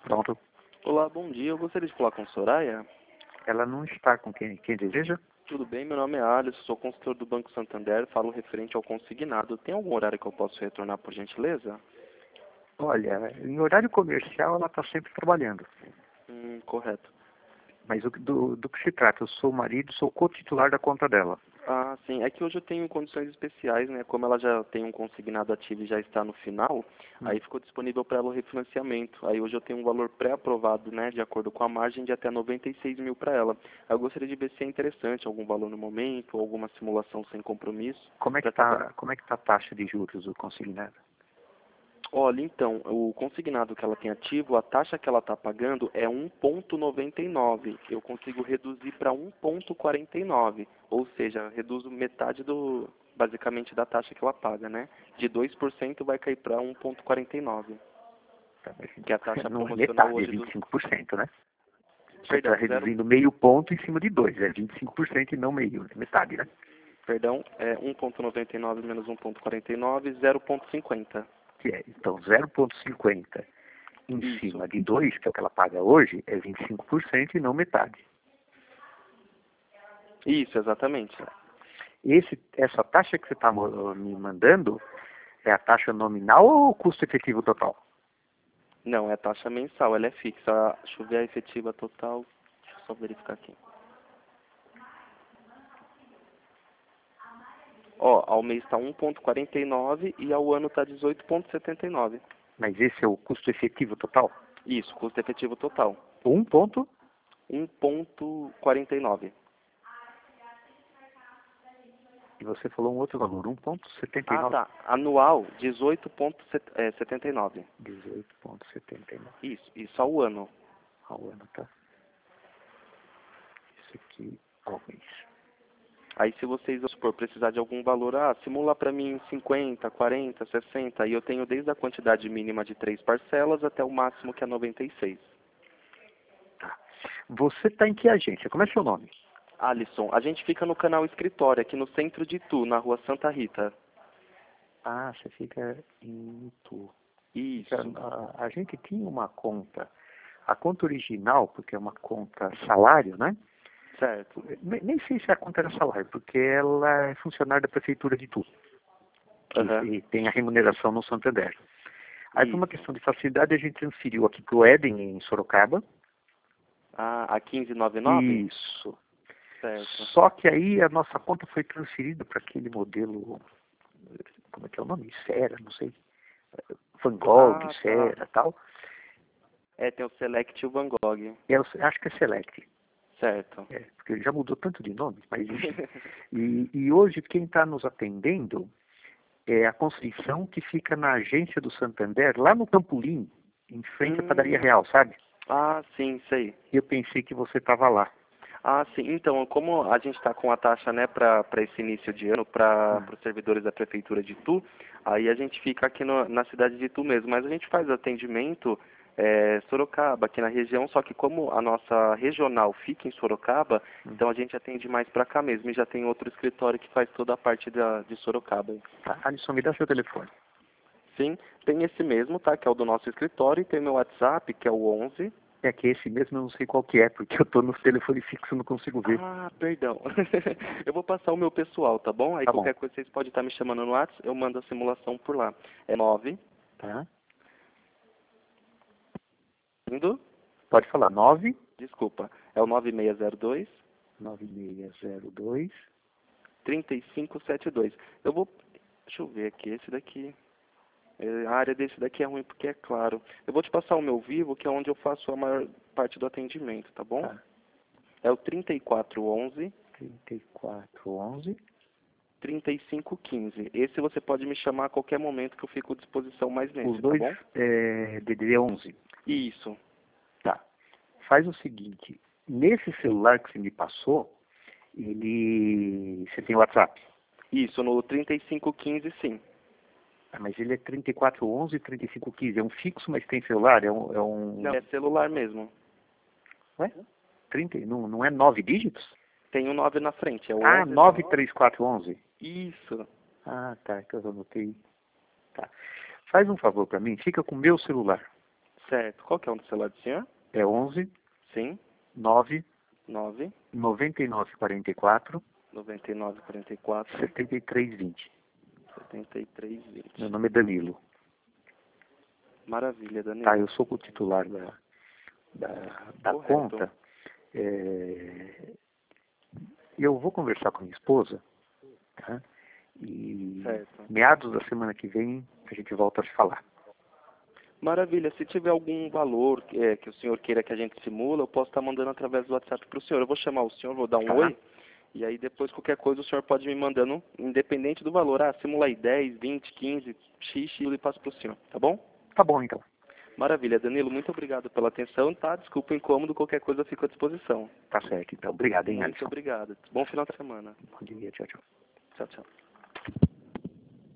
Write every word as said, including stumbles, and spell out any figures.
Pronto. Olá, bom dia. Eu gostaria de falar com a Soraya. Ela não está com quem, quem deseja? Tudo bem? Meu nome é Alisson, sou consultor do Banco Santander, falo referente ao consignado. Tem algum horário que eu posso retornar, por gentileza? Olha, em horário comercial ela está sempre trabalhando. Hum, correto. Mas o, do, do que se trata? Eu sou o marido, sou co-titular da conta dela. Ah, sim. É que hoje eu tenho condições especiais, né? Como ela já tem um consignado ativo e já está no final, Hum. aí ficou disponível para ela o refinanciamento. Aí hoje eu tenho um valor pré-aprovado, né? De acordo com a margem de até noventa e seis mil para ela. Aí eu gostaria de ver se é interessante algum valor no momento, ou alguma simulação sem compromisso. Como é que pra está como é que tá a taxa de juros do consignado? Olha, então, o consignado que ela tem ativo, a taxa que ela está pagando é um vírgula noventa e nove. Eu consigo reduzir para um vírgula quarenta e nove, ou seja, reduzo metade do, basicamente, da taxa que ela paga, né? De dois por cento vai cair para um vírgula quarenta e nove, Tá, mas que é a taxa não é promocional metade, é hoje do... vinte e cinco por cento, né? Você está Perdão, zero... reduzindo meio ponto em cima de dois, é vinte e cinco por cento e não meio, é metade, né? Perdão, é um vírgula noventa e nove menos um vírgula quarenta e nove, zero vírgula cinquenta. Que é, então, zero vírgula cinquenta em Isso, cima de dois, que é o que ela paga hoje, é vinte e cinco por cento e não metade. isso, exatamente. Esse, essa taxa que você está me mandando é a taxa nominal ou o custo efetivo total? Não, é taxa mensal, ela é fixa. Deixa eu ver a efetiva total. Deixa eu só verificar aqui. Ó, ao mês está um vírgula quarenta e nove e ao ano está dezoito vírgula setenta e nove. Mas esse é o custo efetivo total? Isso, custo efetivo total. Um ponto? um vírgula quarenta e nove. E você falou um outro valor, um ponto setenta e Ah, nove. tá. Anual, dezoito vírgula setenta e nove. dezoito ponto setenta e nove Isso, isso ao ano. ao ano, tá? Isso aqui ao mês. Aí se vocês, vamos supor, precisar de algum valor, ah, simula para mim cinquenta, quarenta, sessenta, aí eu tenho desde a quantidade mínima de três parcelas até o máximo que é noventa e seis. Tá. Você está em que agência? Como é seu nome? Alisson, a gente fica no canal Escritório, aqui no centro de Itu, na rua Santa Rita. Ah, você fica em Itu. Isso. A, a, a gente tinha uma conta, a conta original, porque é uma conta salário, né? Certo. Nem, nem sei se a conta era salário, porque ela é funcionária da prefeitura de Itu, que Uhum. e tem a remuneração no Santander. Aí, por Isso. uma questão de facilidade, a gente transferiu aqui para o Éden, em Sorocaba. Ah, a quinze noventa e nove? Isso. Certo. Só que aí a nossa conta foi transferida para aquele modelo, como é que é o nome? Sera, não sei. Van Gogh, Ah, tá. Sera, tal. É, tem o Select e o Van Gogh. Eu acho que é Select. Certo. É, porque já mudou tanto de nome, mas enfim. E, e hoje quem está nos atendendo é a Conceição, que fica na agência do Santander, lá no Campolim, em frente à Padaria Hum. Real, sabe? Ah, sim, sei. E eu pensei que você estava lá. Ah, sim. Então, como a gente está com a taxa, né, para esse início de ano, para Ah, os servidores da Prefeitura de Itu, aí a gente fica aqui no, na cidade de Itu mesmo. Mas a gente faz atendimento é, Sorocaba, aqui na região, só que como a nossa regional fica em Sorocaba, hum. então a gente atende mais para cá mesmo. E já tem outro escritório que faz toda a parte da, de Sorocaba. Tá. Alisson, me dá seu telefone. Sim, tem esse mesmo, tá, que é o do nosso escritório, e tem meu WhatsApp, que é o onze. É que esse mesmo eu não sei qual que é, porque eu estou no telefone fixo e não consigo ver. Ah, perdão. Eu vou passar o meu pessoal, tá bom? Aí Tá bom. qualquer coisa vocês podem estar me chamando no WhatsApp, eu mando a simulação por lá. É nove, Tá? indo, Pode falar. nove desculpa, é o nove seis zero dois, nove seis zero dois. três cinco sete dois. Eu vou, deixa eu ver aqui, esse daqui, é, a área desse daqui é ruim porque é claro. Eu vou te passar o meu vivo, que é onde eu faço a maior parte do atendimento, tá bom? Tá. É o trinta e quatro onze, trinta e quatro onze. trinta e cinco quinze. Esse você pode me chamar a qualquer momento que eu fico à disposição mais nesse, Os tá dois bom? é D D D onze. Isso. Tá. Faz o seguinte. Nesse celular que você me passou, ele... Você tem WhatsApp? Isso, no trinta e cinco quinze, sim. Ah, mas ele é trinta e quatro onze e trinta e cinco quinze. É um fixo, mas tem celular? É um... É um... Não, é celular mesmo. Ué? trinta, não, não é nove dígitos? Tem um nove na frente, é o Ah, onze. nove três quatro onze. Isso. Ah, tá, que eu anotei. Tá. Faz um favor para mim, fica com o meu celular. Certo. Qual que é o celular do senhor? É onze, Sim. nove, nove, noventa e nove, quarenta e quatro, noventa e nove, quarenta e quatro, setenta e três, vinte. setenta e três, vinte. Meu nome é Danilo. Maravilha, Danilo. Tá, eu sou o titular da, da, da Correto. conta. É, eu vou conversar com a minha esposa, tá? E Certo. meados da semana que vem a gente volta a se falar. Maravilha. Se tiver algum valor é, que o senhor queira que a gente simula, eu posso estar mandando através do WhatsApp para o senhor. Eu vou chamar o senhor, vou dar um Tá. oi, e aí depois qualquer coisa o senhor pode me mandando, independente do valor. Ah, simula aí dez, vinte, quinze, X, X, e passo para o senhor, tá bom? Tá bom, então. Maravilha. Danilo, muito obrigado pela atenção, tá? Desculpa o incômodo, qualquer coisa eu fico à disposição. Tá certo, então. Obrigado, hein, Muito Alisson. obrigado. Bom final de semana. Bom dia, tchau, tchau. Tchau, tchau.